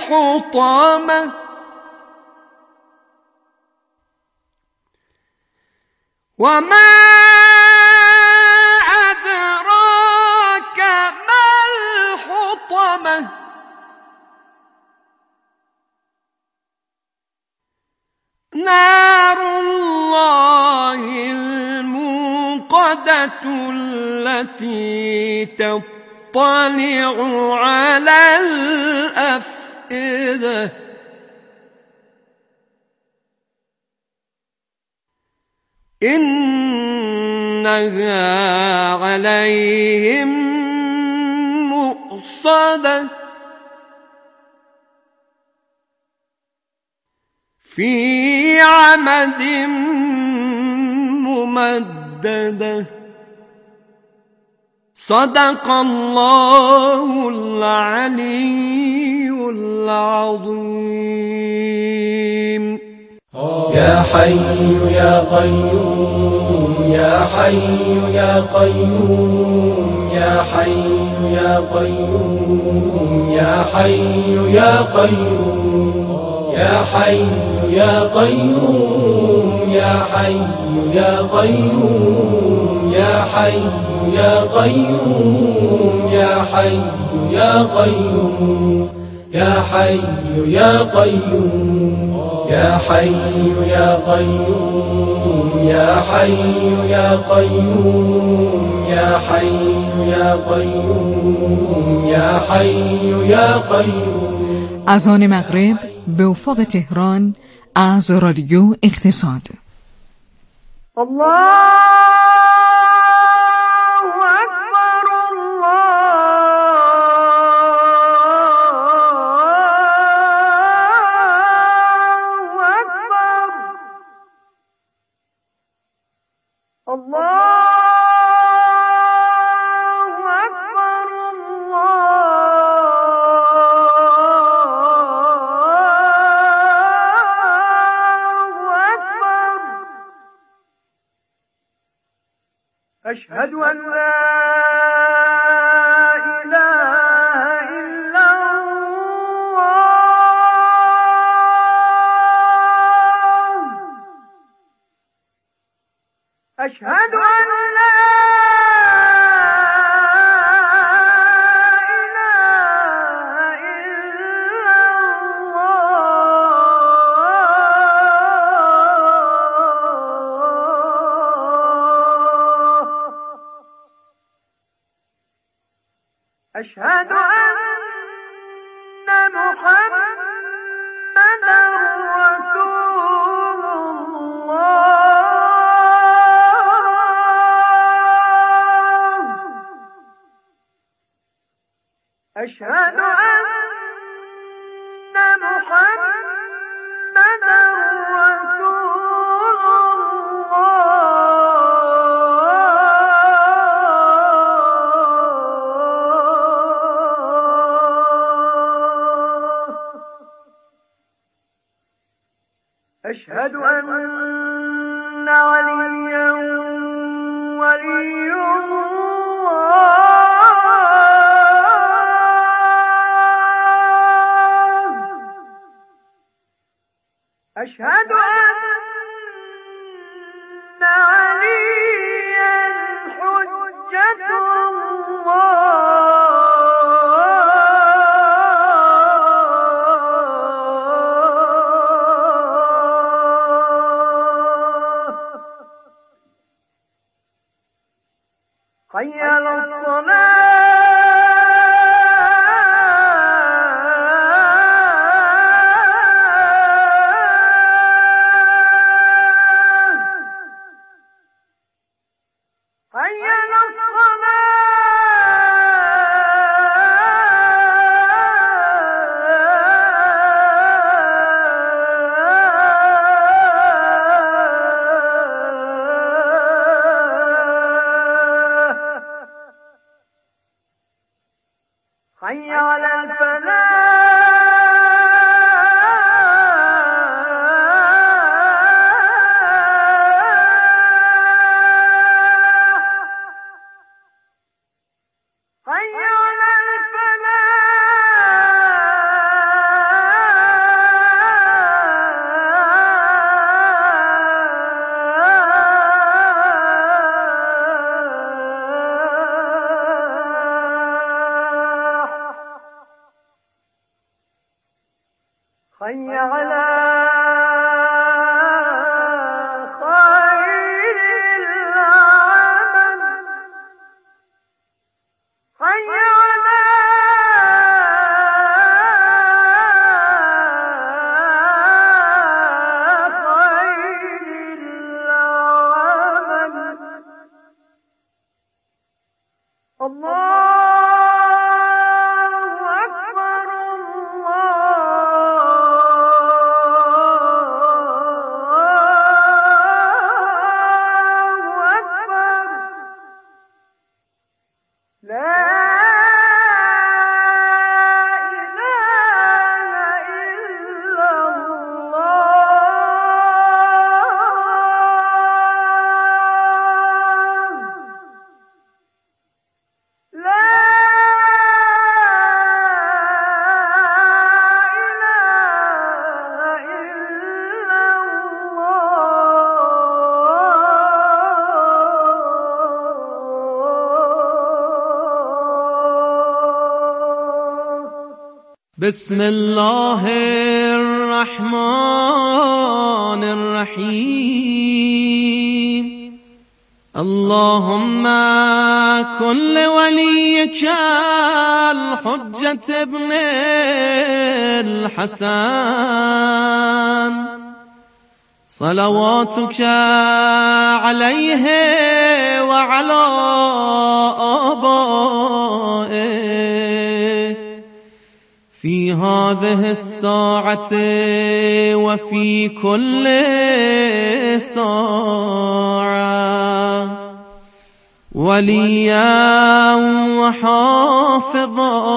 الحطمة وما أدراك ما الحطمة نار الله الموقدة التي تطلع على الأفئدة إنها عليهم مؤصدة في عمد ممددة صدق الله العلي العظيم. يا حي يا قيوم يا حي يا قيوم يا حي يا قيوم يا حي يا قيوم يا حي يا قيوم يا حي يا قيوم يا حي يا قيوم يا حي يا قيوم يا حي يا قيوم يا حي يا قيوم يا حي يا قيوم يا حي يا قيوم يا حي يا قيوم. اذان مغرب به افق تهران از رادیو اقتصاد. الله أشهد أن لا إله إلا الله أشهد أن لا إله إلا الله أشهد أن محمدًا رسول الله أشهد أن محمدًا رسول الله أشهد أن عليا ولي الله أشهد أن عليا حجة الله حي على الصلاة حي على خير العمل حي على خير العمل الله بسم الله الرحمن الرحيم اللهم كن لوليك الحجة ابن الحسن صلواتك عليه وعلى آبائه في هذه الساعة وفي كل ساعة وليا وحافظا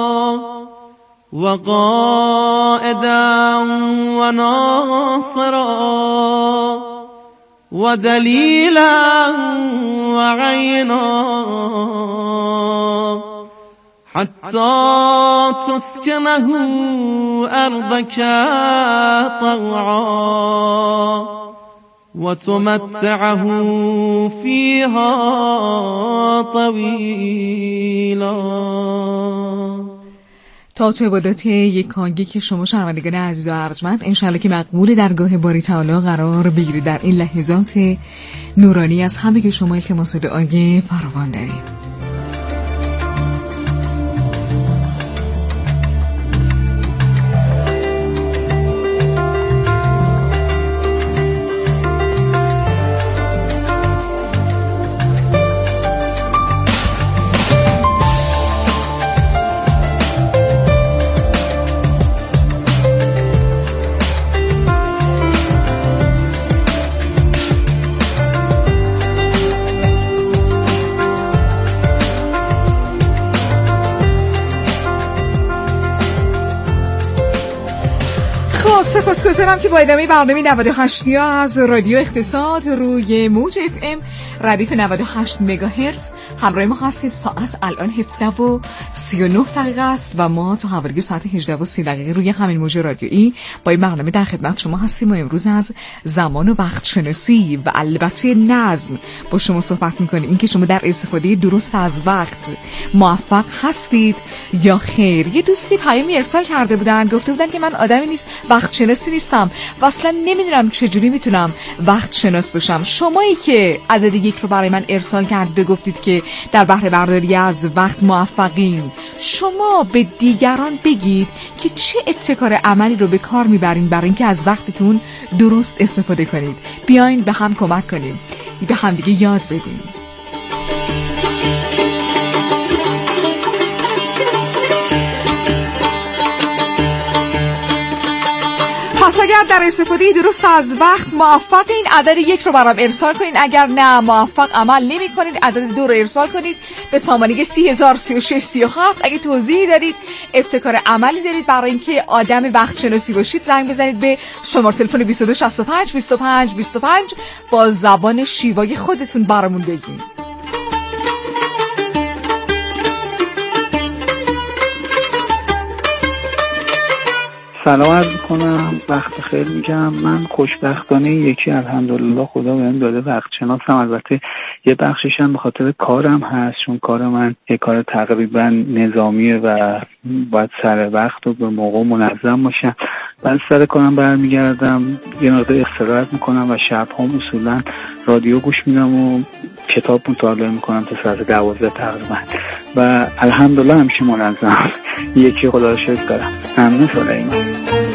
وقائدا وناصرا ودليلا وعينا حتى تسكنه أرضك طوعا وتمتعه فيها طويلا. تئاتر عبادات یکانگی که شما شنوندگان عزیز و ارجمند انشاءالله که مقبول درگاه باری تعالی قرار بگیرید. در این لحظات نورانی از همه که شما التماس دعای فراوان دارید. سپاسگزارم که با ادامه برنامه 98 از رادیو اقتصاد روی موج FM ردیف 98 مگاهرتز همراه ما هستید. ساعت الان 17:39 است و ما تا حوالی ساعت 18:30 روی همین موج رادیویی با این برنامه در خدمت شما هستیم و امروز از زمان و وقت شناسی و البته نظم با شما صحبت می‌کنیم. اینکه شما در استفاده درست از وقت موفق هستید یا خیر. یه دوستی پیامی ارسال کرده بودن، گفته بودن که من آدمی وقت شناسی نیستم و اصلا نمیدونم چجوری میتونم وقت شناس بشم. شمایی که عدد 1 رو برای من ارسال کردید گفتید که در بهره برداری از وقت موفقین، شما به دیگران بگید که چه ابتکار عملی رو به کار میبرین برای اینکه از وقتتون درست استفاده کنید. بیاین به هم کمک کنیم، به هم دیگه یاد بدیم. پس اگر در استفاده درست از وقت موفق این عدد 1 رو برام ارسال کنید. اگر نه موفق عمل نمی کنید عدد 2 رو ارسال کنید به سامانه 303637. اگه توضیحی دارید، ابتکار عملی دارید برای اینکه آدم وقت شناسی باشید، زنگ بزنید به شماره تلفن 2265 25 25 با زبان شیوای خودتون برامون بگید. سلام عرض میکنم، وقت خیر میگم. من خوشبختانه یکی الحمدلله خدا بهم داده وقت شناسم. البته یه بخشش هم به خاطر کارم هست، چون کار من یه کار تقریبا نظامیه و باید سر وقت و به موقع منظم باشم. بعد سر کارم برمیگردم یه مقدار استراحت میکنم و شب هم اصولا رادیو گوش میدم و کتاب مطالعه میکنم تا ساعت 12 تقریبا و الحمدلله همیشه منظم. یکی خدا رو شکر دارم. ممنون سلیمان.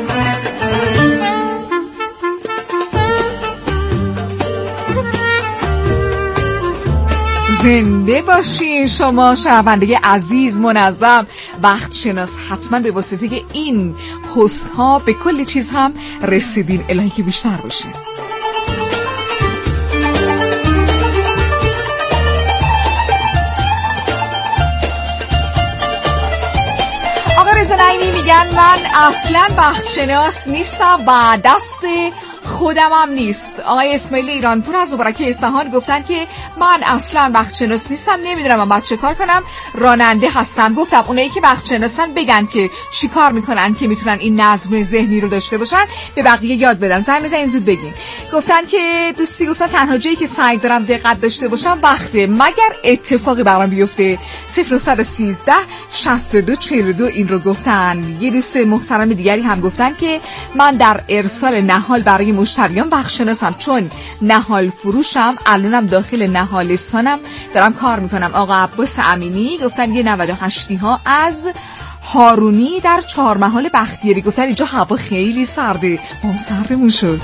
زنده باشین شما شنونده عزیز منظم وقت شناس. حتما به واسطه این پست ها به کلی چیز هم رسیدین. الهی که بیشتر باشین. آقا رضا نعیمی میگن من اصلا وقت شناس نیستم و دست خودم هم نیست. آقای اسماعیل ایرانپور از مبارکه اصفهان گفتن که من اصلا وقت شناس نیستم، نمیدونم من باید چه کار کنم، راننده هستم. گفتم اونایی که وقت شناسن بگن که چی کار میکنن که میتونن این نظم ذهنی رو داشته باشن، به بقیه یاد بدن. زنگ بزنین زود بگین. گفتن که دوستی گفتن تنها جایی که سعی دارم دقت داشته باشم وقته، مگر اتفاقی برام بیفته. 0913 62 42 این رو گفتن. یه دوست محترم دیگری هم گفتن که من در ارسال نهال برای مشتریان وقت شناسم، چون نهال فروشم، الانم داخل نهالستانم دارم کار میکنم. آقا عباس امینی گفتن یه 98 ها از هارونی در چهارمحال بختیاری گفتن اینجا هوا خیلی سرده. ما هم سردمون شد.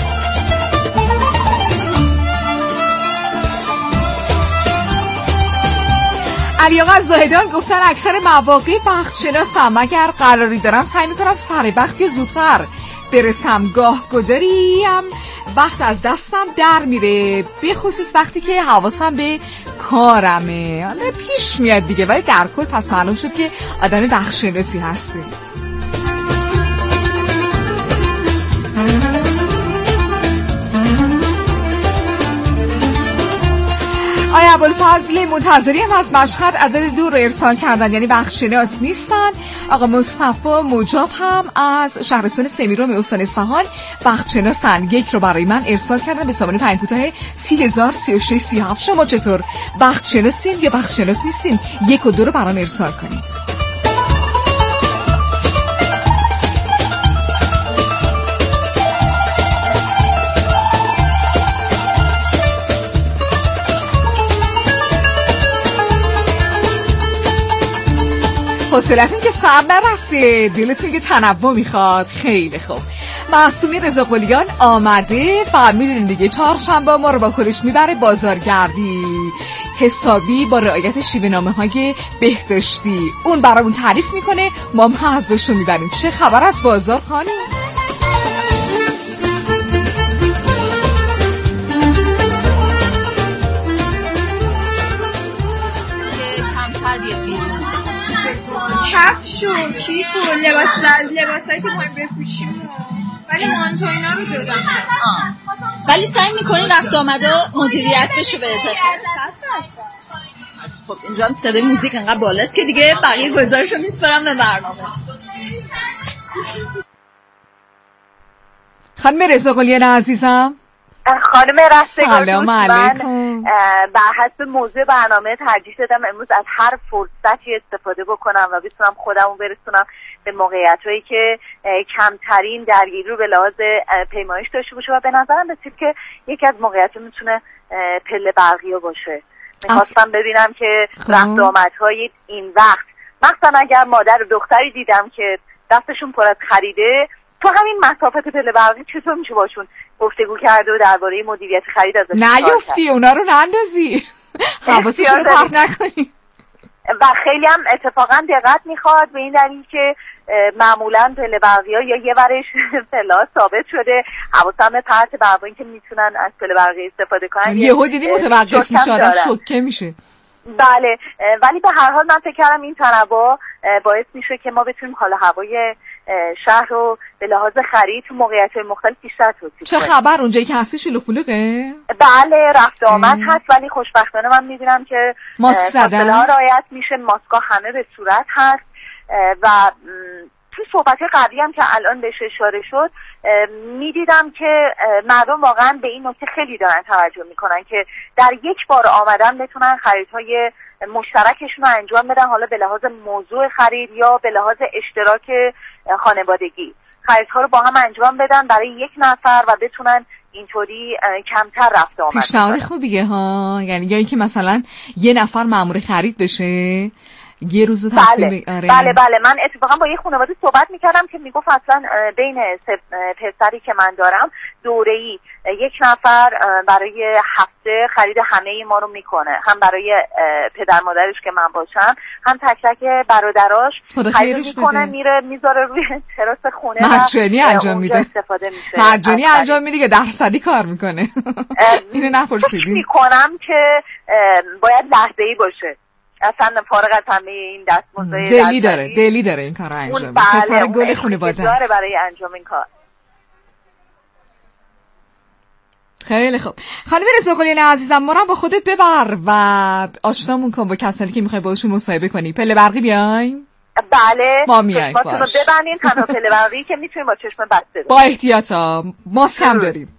علی آقا از زاهدان گفتن اکثر مواقع وقت شناسم، اگر قراری دارم سعی میکنم سر وقت یا زودتر برسم. گاه گداریم وقت از دستم در میره، به خصوص وقتی که حواسم به کارمه. حالا پیش میاد دیگه، ولی در کل پس معلوم شد که آدم وقت شناسی هستی. آیا ابوالفضل منتظری هم از مشهد عدد 2 رو ارسال کردن، یعنی وقت شناس نیستن. آقا مصطفی مجاب هم از شهرستان سمیرام استان اصفهان وقت شناسن. 1 رو برای من ارسال کردن به سامانه پیام کوتاه 303637. شما چطور؟ وقت شناسین یا وقت شناس نیستین؟ 1 و 2 رو برام ارسال کنید. حوصلتون که سر نرفته، دلتون که تنوع میخواد. خیلی خوب. معصومی رضاقلیان آمده و میدونین دیگه چهارشنبه ما رو با خودش میبره بازارگردی حسابی با رعایت شیوه‌نامه های بهداشتی. اون برامون تعریف میکنه، ما هم حظشو میبریم. چه خبر از بازار خانم؟ کفش و کیف و لباسایی که مهم بپوشیم، ولی مانتو اینا رو جدا. ولی سعی میکنی رفت آمده مدیریت بشه بهتر. خب اینجا هم صدای موزیک انقدر بالاست که دیگه بقیه گزارشو میسپارم به برنامه. خانم رضاقلیان عزیزم، خانم رستگار، سلام علیکم. بر حسب موضوع برنامه ترجیح دادم امروز از هر فرصتی استفاده بکنم و بتونم خودمو برسونم به موقعیتایی که کمترین درگیری رو به لحاظ پیمایش داشته باشه و به نظرم رسید که یکی از موقعیت‌ها میتونه پله برقی‌ها باشه. میخواستم ببینم که رفت آمدهای این وقت، مثلا اگر مادر و دختری دیدم که دستشون پر از خریده، تو همین مسافت پله برقی چطور میشه باشون گفتگو کرده و درباره مدیریت خرید ازش نیفتی، اونا رو نندازی، حواسشون رو پرت نکنی. و خیلی هم اتفاقا دقت میخواد به این دلیل که معمولا پله برقی‌ها یا یه ورش پله‌ها ثابت شده، حواسم پرت بر این که میتونن از پله برقی استفاده کنن. یهو دیدی متوقف میشه، آدم شوکه میشه. بله، ولی به هر حال من فکر کردم این تنوع باعث میشه که ما بتونیم حال هوای شهر رو به لحاظ خرید تو موقعیت‌های مختلف بیشتر توصیف کنیم. چه خبر اونجایی که هستی شلوغ پلوغه؟ بله، رفت آمد هست، ولی خوشبختانه من می‌بینم که ماسک زدن، فاصله ها رعایت میشه، ماسک‌ها همه به صورت هست و تو صحبت قبلی هم که الان بهش اشاره شد میدیدم که مردم واقعا به این نکته خیلی دارن توجه میکنن که در یک بار آمدن بتونن خریدهای مشترکشون رو انجام بدن، حالا به لحاظ موضوع خرید یا به لحاظ اشتراک خانوادگی. خریدها رو با هم انجام بدن برای یک نفر و بتونن اینطوری کمتر رفت آمد. پیشنهاد خوبیه ها، یعنی یا اینکه مثلا یه نفر مأمور خرید بشه یه روز تصمیم بله من اتفاقا با یه خانواده صحبت میکردم که میگفت اصلا بین پسری که من دارم دوره‌ای یک نفر برای هفته خرید همه ما رو میکنه، هم برای پدر مادرش که من باشم، هم تک تک برادراش خرید میکنه، میره میذاره روی تراس خونه مجانی انجام میده، استفاده میشه. مجانی انجام میده که درصدی کار میکنه. اینو نپرسیدین؟ میکنم که باید لحظه‌ای باشه، اصلا فارغ از همه این دستمزد دلی داره این کارو انجام میده. پسر گل خانواده است برای انجام این کار. خیلی خوب. خانم رضاقلیان عزیزم، ما رو با خودت ببر و آشنامون کن با کسانی که میخوای باشون مصاحبه کنی. پله برقی بیایم؟ بله ما میایم. باش ببندین، تنها پله برقی که میتونیم با چشم بسته با احتیاطا. ماسک هم داریم.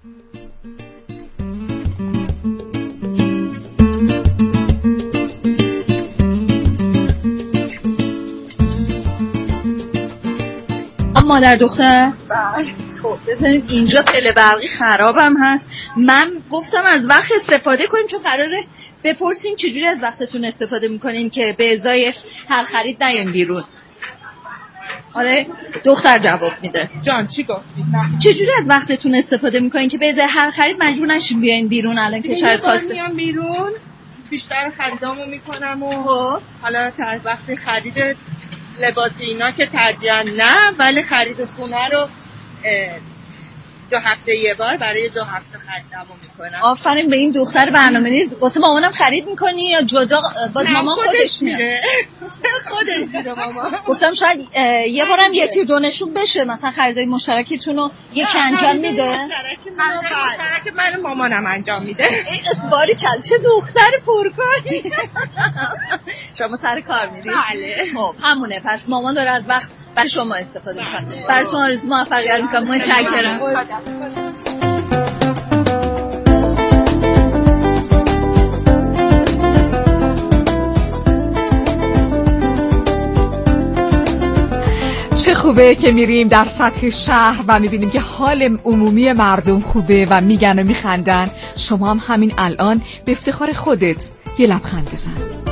مادر دختر خب بذارید اینجا پله برقی خرابم هست. من گفتم از وقت استفاده کنیم چون قراره بپرسیم چجوری از وقتتون استفاده میکنین که به ازای هر خرید نیاین بیرون. آره دختر جواب میده. جان چی گفتی؟ چجوری از وقتتون استفاده میکنین که به ازای هر خرید مجبور نشین بیاین بیرون الان که شاید خواسته؟ میام بیرون بیشتر خریدامو میکنم و حالا وقتی خرید لباس اینا که ترجیحاً نه، ولی خرید خونه رو 2 هفته یه بار برای 2 هفته خریدمو میکنم. آفرین به این دختر برنامه‌ریز. واسه مامانم خرید میکنی یا جدا؟ باز مامان خودش میره. خودش میره مامان. گفتم شاید یه بارم یه تیر دونشون بشه، مثلا خریدای مشترکتون رو یکی انجام میده. مشترک من مامانم انجام میده. باری کل چه دختر پرکاری. شما سر کار میری؟ بله. خب همونه، پس مامان داره از وقت برای شما استفاده میکنه. براتون آرزو موفقیت میکنم. متشکرم. چه خوبه که میریم در سطح شهر و میبینیم که حال عمومی مردم خوبه و میگن و میخندن. شما هم همین الان به افتخار خودت یه لبخند بزن.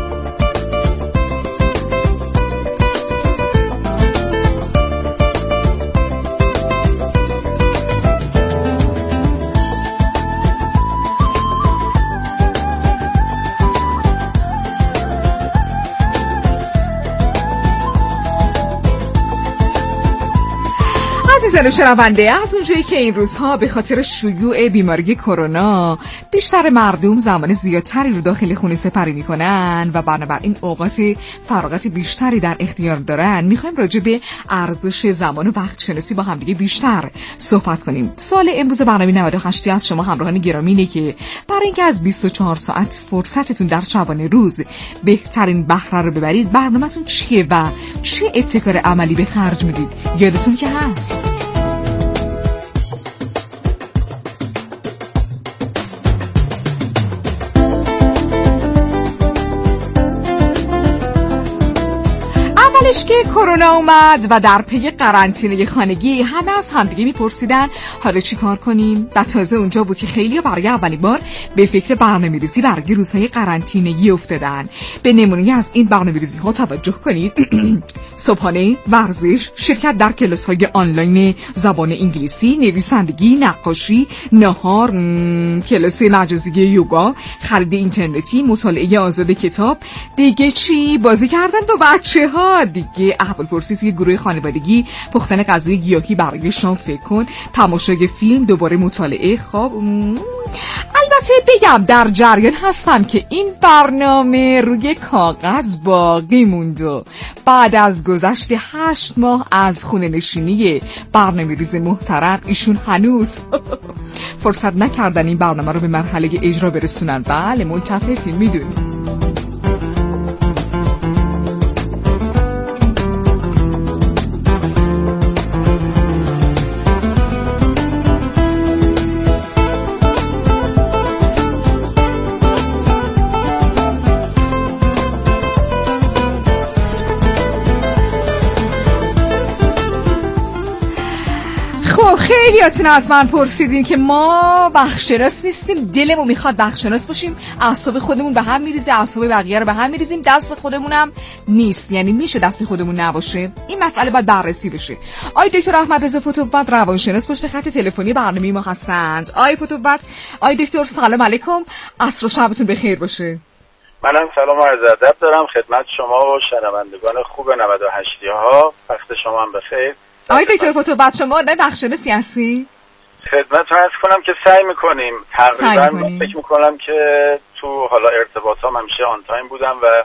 عزیزان و شنونده، از اونجایی که این روزها به خاطر شیوع بیماری کرونا بیشتر مردم زمان زیادتری رو داخل خونه سپری میکنن و بنابراین اوقات فراغت بیشتری در اختیار دارن، میخوایم راجع به ارزش زمان و وقت شناسی با هم دیگه بیشتر صحبت کنیم. سوال امروز برنامه 98 از شما همراهان گرامی اینه که برای اینکه از 24 ساعت فرصتتون در شبانه روز بهترین بهره رو ببرید، برنامه‌تون چیه و چه ابتکار عملی به خرج میدید؟ یادتون که هست که کرونا اومد و در پی قرنطینه خانگی همه از همدیگه میپرسیدن حالا چی کار کنیم؟ و تازه اونجا بود که خیلی برای اولین بار به فکر برنامه‌ریزی برای روزهای قرنطینگی افتادن. به نمونه از این برنامه‌ریزی ها توجه کنید. صبحانه، ورزش، شرکت در کلاس‌های آنلاین زبان انگلیسی، نویسندگی، نقاشی، نهار، کلاس مجازی یوگا، خرید اینترنتی، مطالعه آزاد کتاب، دیگه چی؟ بازی کردن با بچه‌ها، دیگه احوالپرسی توی گروه خانوادگی، پختن غذای گیاهی برای شام، فکر کن، تماشای فیلم، دوباره مطالعه، خواب. البته بگم در جریان هستم که این برنامه روی کاغذ باقی موند و بعد از گذشت 8 ماه از خونه نشینی برنامه‌ریز محترم ایشون هنوز فرصت نکردن این برنامه رو به مرحله اجرا برسونن. بله ملتفتی میدونی. خب خیلیاتون از من پرسیدین که ما بخشناس نیستیم، دلمون میخواد بخشناس باشیم، اعصاب خودمون به هم میریزه، اعصاب بقیه رو به هم میریزیم، دست خودمونم نیست، یعنی میشه دست خودمون نباشه. این مسئله باید بررسی بشه. آقای دکتر احمد رضا فتوبت روانشناس پشت خط تلفنی برنامه ما هستند. آقای فتوبت، آقای دکتر سلام علیکم، عصر و شبتون بخیر باشه. منم سلام و عرض ادب دارم خدمت شما و شنوندگان خوب 98 ها. وقت شما هم بخیر. آقای دکتر فتوبت، شما آدم بخشناسی هستی؟ خدمتتون عرض کنم که سعی میکنیم تقریبا فکر میکنم که تو حالا ارتباطام همیشه آن تایم بودم و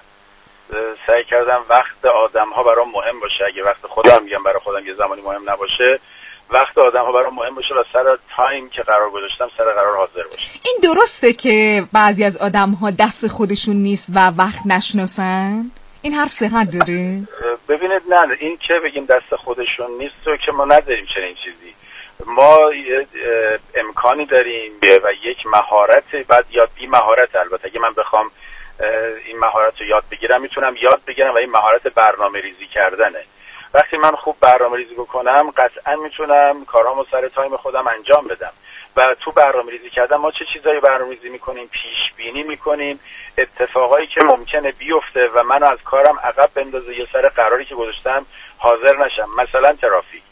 سعی کردم وقت آدم ها برام مهم باشه. اگه وقت خودم میگم برای خودم یه زمانی مهم نباشه، وقت آدم ها برام مهم باشه و سر تایم که قرار گذاشتم سر قرار حاضر باشه. این درسته که بعضی از آدم ها دست خودشون نیست و وقت نشناسن؟ این حرف صحت داره؟ ببینید نه، این که بگیم دست خودشون نیست و که ما نداریم چنین چیزی. ما امکانی داریم و یک مهارت، بعد یاد بی مهارت. البته اگه من بخوام این مهارت رو یاد بگیرم میتونم یاد بگیرم و این مهارت برنامه ریزی کردنه. وقتی من خوب برنامه ریزی بکنم قطعا میتونم کارامو سر تایم خودم انجام بدم. و تو برنامه ریزی کردن ما چه چیزایی برنامه ریزی میکنیم؟ پیش بینی میکنیم اتفاقایی که ممکنه بیفته و منو از کارم عقب بندازه یا سر قراری که گذاشتم حاضر نشم. مثلا ترافیک،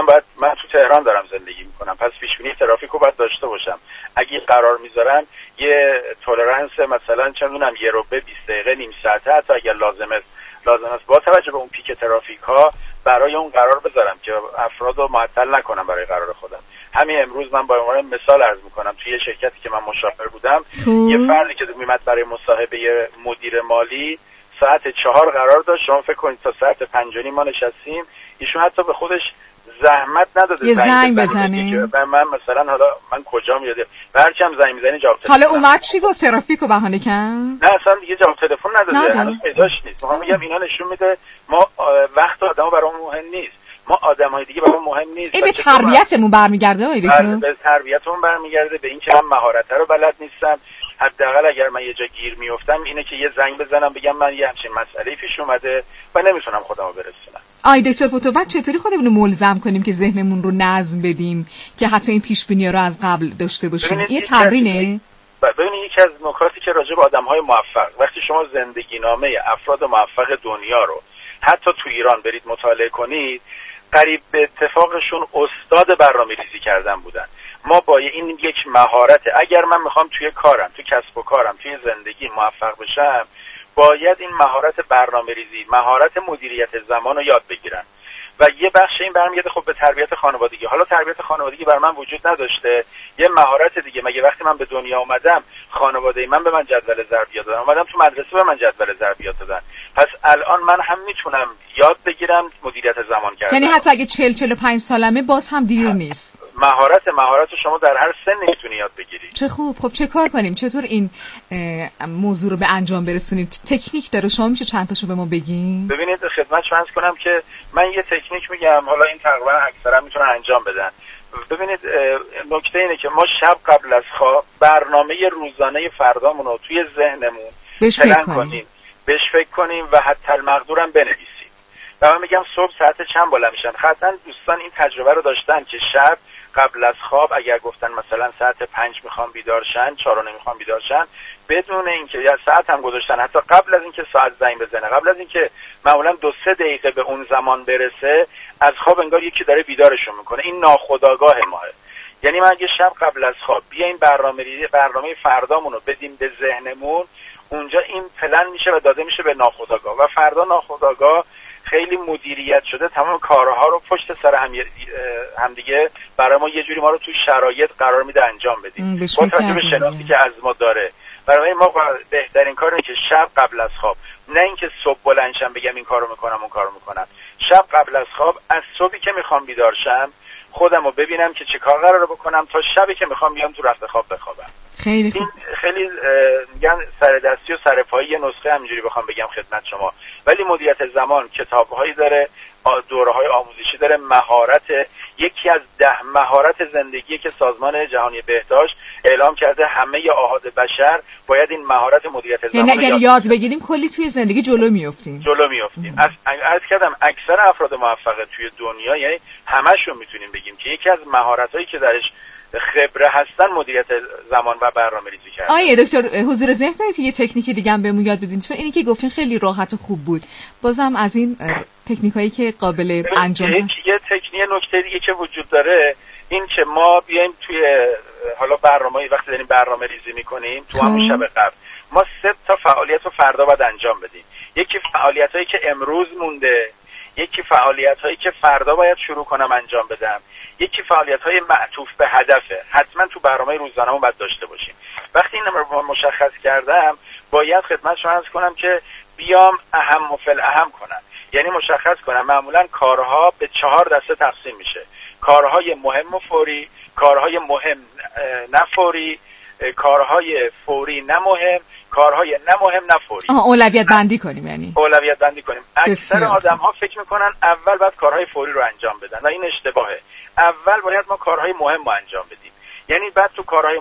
من تو تهران دارم زندگی میکنم، پس پیش بینی ترافیک رو باید داشته باشم. اگه قرار میذارن یه تولرنس مثلا چه میدونم 1 رو به 20 دقیقه نیم ساعته، حتی اگر لازم است با توجه به اون پیک ترافیک ها برای اون قرار بذارم که افراد رو معطل نکنم برای قرار خودم. همین امروز من با عنوان مثال عرض میکنم توی یه شرکتی که من مشاور بودم، یه فردی که میمد برای مصاحبه مدیر مالی ساعت 4 قرار داشت. شما فکر کنید تا ساعت 5:30 ما نشستیم، ایشون حتی به خودش زحمت نداده یه زنگ بزنه. من مثلا حالا من کجا میاده هرچی هم زنگ میزنی جواب تلفن. حالا اومد چی گفت؟ ترافیکو بهانه کرد؟ نه اصلا دیگه جواب تلفن نداده، هنوز پیداش نیست. میگم اینا نشون میده ما وقت آدمو برامون مهم نیست، ما آدمای دیگه برام مهم نیست. این به تربیتمون برمیگرده به تربیتمون برمیگرده، به این که من مهارت رو بلد نیستم. حداقل اگر من یه جا گیر میافتم اینه که یه زنگ بزنم بگم من یه همچین مسئله‌ای پیش اومده و نمیتونم خودمو برسونم. آی دکتر فتوبت، چطوری خودمون رو ملزم کنیم که ذهنمون رو نظم بدیم که حتی این پیش بینی‌ها رو از قبل داشته باشیم؟ این تمرینه. ببینید یکی از نکاتی که راجع به آدم‌های موفق، وقتی شما زندگی نامه افراد موفق دنیا رو حتی تو ایران برید مطالعه کنید، قریب به اتفاقشون استاد برنامه‌ریزی کردن بودن. ما با این یک مهارته، اگر من میخوام توی کارم، توی کسب و کارم، توی زندگی موفق بشم، باید این مهارت برنامه‌ریزی، مهارت مدیریت زمان رو یاد بگیرم. و یه بخش این برمیگرده خب به تربیت خانوادگی. حالا تربیت خانوادگی بر من وجود نداشته، یه مهارت دیگه. مگه وقتی من به دنیا اومدم خانواده من به من جدول ضربیات دادن، اومدم تو مدرسه به من جدول ضربیات دادن، پس الان من هم میتونم یاد بگیرم مدیریت زمان کردن. یعنی حتی اگه 40-45 سالمه باز هم دیر نیست. مهارت شما در هر سنی میتونی یاد بگیری. چه خوب. خب چه کار کنیم؟ چطور این موضوع رو به انجام برسونیم؟ تکنیک داره؟ شما میشه چند تاشو به ما بگین؟ ببینید خدمت شما عرض کنم که من یه تکنیک میگم، حالا این تقریبا اکثرا میتونن انجام بدن. ببینید نکته اینه که ما شب قبل از خواب برنامه روزانه فردامون رو توی ذهنمون پلن کنیم، بهش فکر کنیم و حتی المقدورم بنویسیم. و من میگم صبح ساعت چند بالا میشن. قطعا دوستان این تجربه رو داشتن که شب قبل از خواب اگر گفتن مثلا ساعت 5 میخوام بیدار شن، 4 نمیخوام بیدار شن، بدون اینکه یا ساعت هم گذاشتن، حتی قبل از اینکه ساعت زنگ بزنه، قبل از اینکه معمولا 2-3 دقیقه به اون زمان برسه، از خواب انگار یکی داره بیدارشون میکنه. این ناخودآگاه ماه. یعنی ما اگه شب قبل از خواب بیایم برنامه فردامون رو بدیم به ذهنمون، اونجا این پلن میشه و داده میشه به ناخودآگاه و فردا ناخودآگاه خیلی مدیریت شده تمام کارها رو پشت سر همدیگه برای ما یه جوری ما رو تو شرایط قرار میده انجام بدیم با توجه به شناختی که از ما داره. برای ما بهترین کار اینه که شب قبل از خواب، نه اینکه صبح بلند شم بگم این کارو میکنم اون کارو میکنم، شب قبل از خواب از صبحی که میخوام بیدار شم خودم رو ببینم که چه کار قراره بکنم تا شبی که میخوام بیام تو رخت خواب بخوابم. خیلی این خیلی میگن سر دستی و سر پایی یه نسخه همینجوری بخوام بگم خدمت شما، ولی مدیریت زمان کتاب‌هایی داره دوره‌های آموزشی داره، مهارت یکی از 10 مهارت زندگی که سازمان جهانی بهداشت اعلام کرده همه احاد بشر باید این مهارت مدیریت زمان اگر یاد بگیریم کلی توی زندگی جلو میافتیم. از کردم اکثر افراد موفق توی دنیا، یعنی همشون میتونیم بگیم که یکی از مهارتایی که درش خبره هستن مدیریت زمان و برنامه‌ریزی کردن. آیه دکتر حضور ذهن دارید یه تکنیک دیگه هم بهمون یاد بدین؟ چون اینی که گفتین خیلی راحت و خوب بود، بازم از این تکنیکایی که قابل انجام هست. یه تکنیک نکته دیگه که وجود داره این که ما بیایم توی حالا برنامه‌ای وقتی داریم برنامه‌ریزی می‌کنیم تو همون شب قبل ما 3 تا فعالیت رو فردا باید انجام بدیم. یکی فعالیتایی که امروز مونده، یکی فعالیتایی که فردا باید شروع کنم انجام بدم، یکی فعالیت‌های معطوف به هدفه. حتما تو برنامه روزانه‌مون باید داشته باشیم. وقتی این رو مشخص کردم باید خدمت شما عرض کنم که بیام اهم و فالاهم کنم، یعنی مشخص کنم معمولا کارها به 4 دسته تقسیم میشه: کارهای مهم و فوری، کارهای مهم نه فوری، کارهای فوری نه مهم، کارهای نه مهم نه فوری. اولویت بندی کنیم. یعنی اولویت بندی کنیم. اکثر آدم‌ها فکر میکنن اول باید کارهای فوری رو انجام بدن و این اشتباهه. اول باید ما کارهای مهم رو انجام بدیم، یعنی بعد تو کارهای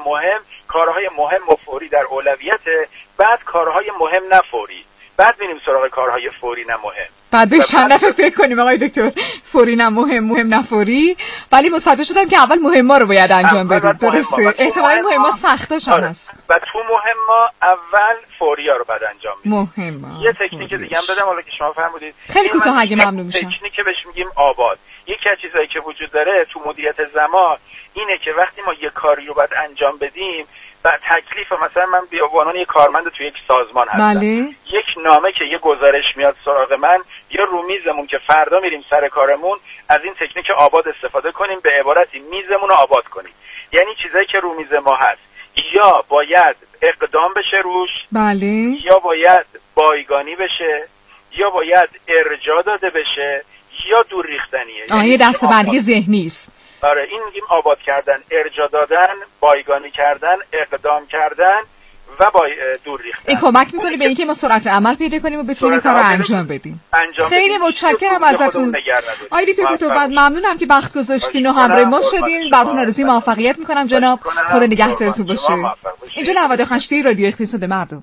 مهم و فوری در اولویته، بعد کارهای مهم نه فوری، بعد میریم سراغ کارهای فوری نه مهم. بعد به چند دفعه فکر کنیم آقای دکتر، فوری نه مهم، مهم نه فوری، ولی متوجه شدم که اول مهم‌ها رو باید انجام بدیم. درسته؟ احتمالاً مهم‌ها سختشان هست. و تو مهم‌ها اول فوری‌ها رو بعد انجام بدیم. مهم‌ها. یه تکنیک دیگه هم دادم حالا که شما فرمودید. خیلی کوتاه اگه ممنون میشم. تکنیک که بهش میگیم آباد. یکی از چیزایی که وجود داره تو مدیریت زمان اینه که وقتی ما یه کاری رو باید انجام بدیم و تکلیف، مثلا من به عنوان یک کارمند توی یک سازمان هستم، بله. یک نامه که یه گزارش میاد سراغ من یا رو میزمون که فردا میریم سر کارمون، از این تکنیک آباد استفاده کنیم، به عبارتی میزمون رو آباد کنیم. یعنی چیزایی که رو میز ما هست یا باید اقدام بشه روش، بله، یا باید بایگانی بشه، یا باید ارجاع داده بشه، یا دور ریختنیه. یه دسته‌بندی ذهنی است. آره، این میگیم آباد کردن، ارجاع دادن، بایگانی کردن، اقدام کردن و دور ریختن. این کمک میکنه به اینکه ما سرعت عمل پیدا کنیم و بتونیم کار رو انجام بدیم. خیلی متشکرم ازتون آقای دکتر کوتوبند، ممنونم که وقت گذاشتین و همراه ما شدین. براتون آرزوی موفقیت میکنم جناب. خدا نگهدارتون باشه. اینجا 98 رادیو اقتصاد مردم.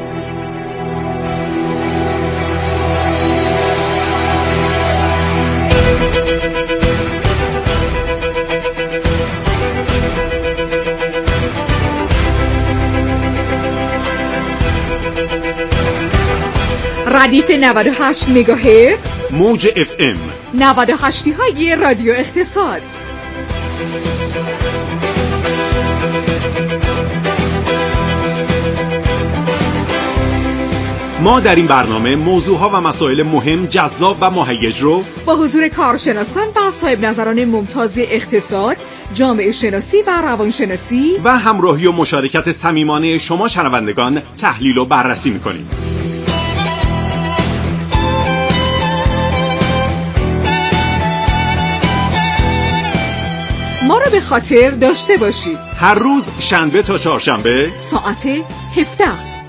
ردیف 98 مگاهرتز، موج FM 98 های رادیو اقتصاد. ما در این برنامه موضوعها و مسائل مهم، جذاب و مهیج رو با حضور کارشناسان و صاحب نظران ممتاز اقتصاد، جامعه شناسی و روانشناسی و همراهی و مشارکت صمیمانه شما شنوندگان تحلیل و بررسی می‌کنیم. ما رو به خاطر داشته باشید. هر روز شنبه تا چهارشنبه ساعت 17.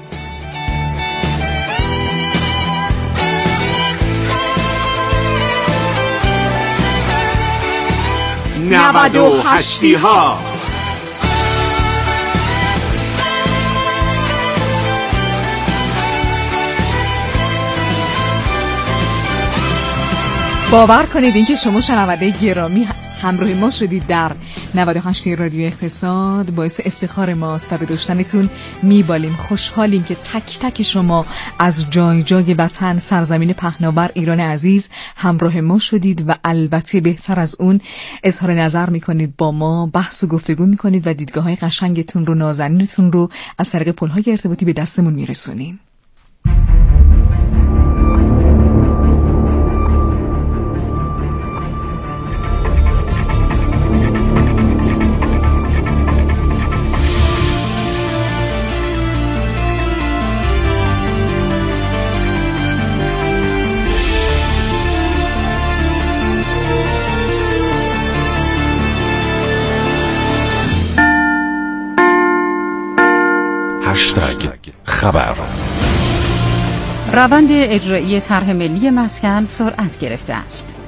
98 ها. باور کنید اینکه شما شنونده گرامی همراه ما شدید در 98 رادیو اقتصاد باعث افتخار ماست و به داشتنتون میبالیم. خوشحالیم که تک تک شما از جای جای وطن، سرزمین پهناور ایران عزیز همراه ما شدید و البته بهتر از اون اظهار نظر میکنید، با ما بحث و گفتگو میکنید و دیدگاه‌های قشنگتون رو، نازنینتون رو از طریق پل‌های ارتباطی به دستمون میرسونین. هشتگ خبر. روند اجرایی طرح ملی مسکن سرعت گرفته است.